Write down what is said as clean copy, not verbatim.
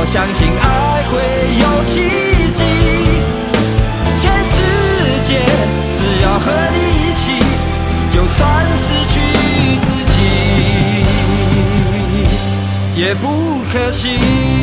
我相信爱会有奇迹，全世界只要和你一起，就算失去自己也不可惜。